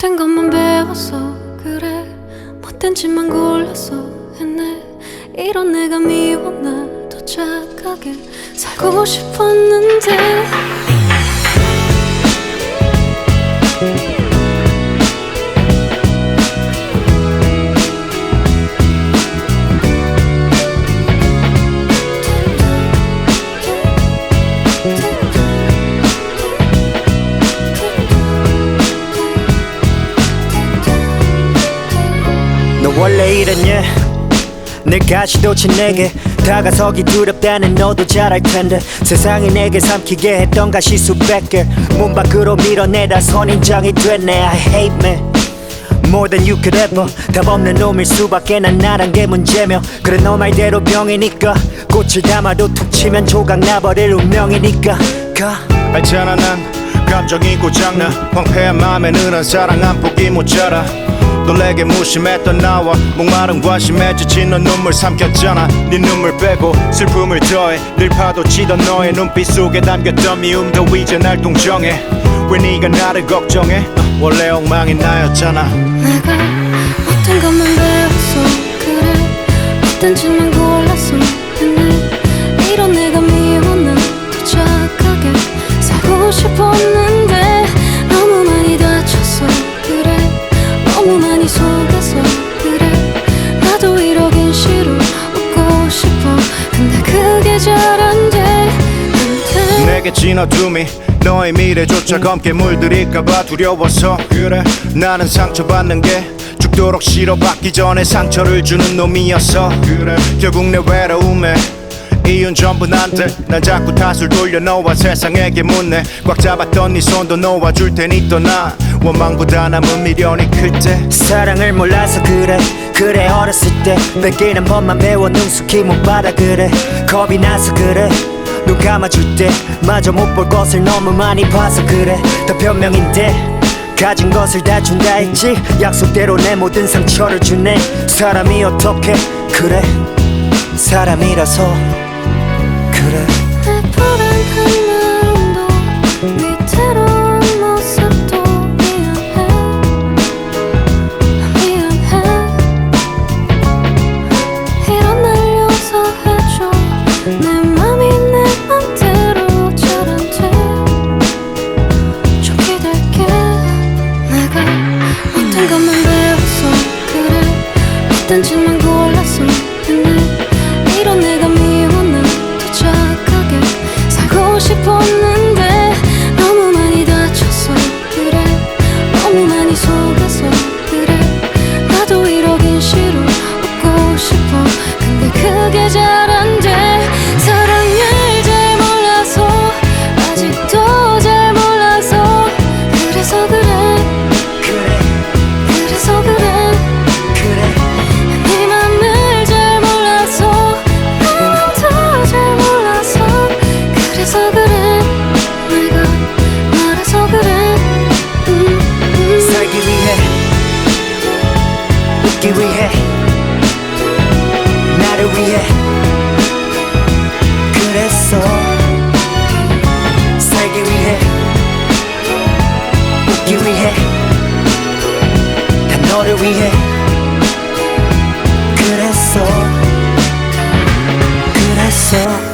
못된 것만 배웠어. 그래 못된 짓만 골라서 했네. 이런 내가 미워. 나도 착하게 살고 싶었는데. 너 원래 이랬냐? 내가시도 친 내게 다가서기 두렵다는 너도 잘 알텐데 세상이 내게 삼키게 했던 가시 수백 개 문 밖으로 밀어내다 선인장이 됐네. I hate me more than you could ever. 답 없는 놈일 수밖에. 난 나란 게 문제며 그래 너 말대로 병이니까 꽃을 담아도 툭 치면 조각 나버릴 운명이니까 가. 알잖아 난 감정이 고장나. 황폐한 마음에 느는 사랑 한 폭이 모자라. 널 내게 무심했던 나와 목마른 관심에 지친 넌 눈물 삼켰잖아. 네 눈물 빼고 슬픔을 더해 늘 파도치던 너의 눈빛 속에 담겼던 미움도 이제 날 동정해. 왜 네가 나를 걱정해? 원래 엉망인 나였잖아. 내가 못된 것만 배웠어. 그래 못된 짓만 골라서 했네. 이런 내가 미워. 나도 착하게 살고 싶었는데 너무 많이 다쳤어. 그래 너무 많이 속아서. 그래 나도 이러긴 싫어. 웃고 싶어. 근데 그게 잘 안 돼. 내게 진어둠이 너의 미래조차 검게 물들일까봐 두려워서. 그래 나는 상처받는 게 죽도록 싫어. 받기 전에 상처를 주는 놈이었어. 그래 결국 내 외로움에 이유는 전부 난데 난 자꾸 탓을 돌려 너와 세상에게 묻네. 꽉 잡았던 네 손도 놓아줄 테니 떠나. 원망보다 남은 미련이 클 때. 사랑을 몰라서 그래 그래 어렸을 때 뺏기는 법만 배워 능숙히 못 받아. 그래 겁이 나서 그래 눈 감아줄 때 마저 못 볼 것을 너무 많이 봐서. 그래 다 변명인데 가진 것을 다 준다 했지. 약속대로 내 모든 상처를 주네. 사람이 어떻게 그래 사람이라서 그래. 내 불안한 마음도 위태로운 모습도 미안해. 미안해. 이런 날 용서해줘. 내 맘이 내 맘대로 잘 안 돼. 좀 기댈게. 내가 못된 것만 배웠어. 그래 못된 짓만 골라서 했네. 이런 내가 미워. 나도 착하게 살고 싶었는데 너무 많이 다쳤어. 그래 너무 많이 속아서. 그래 나도 이러긴 싫어. 웃고 싶어. 근데 그게 잘 안 돼. 사랑을 잘 몰라서 아직도 잘 몰라서. 그래서 그래 그래서 그래 그래 네 맘을 잘 몰라서 나도 잘 몰라서. 그래서 그래 내가 말해서 그래. 살기 위해 웃기 위해 나를 위해 그랬어. 살기 위해 웃기 위해 다 너를 위해 그랬어. 그랬어.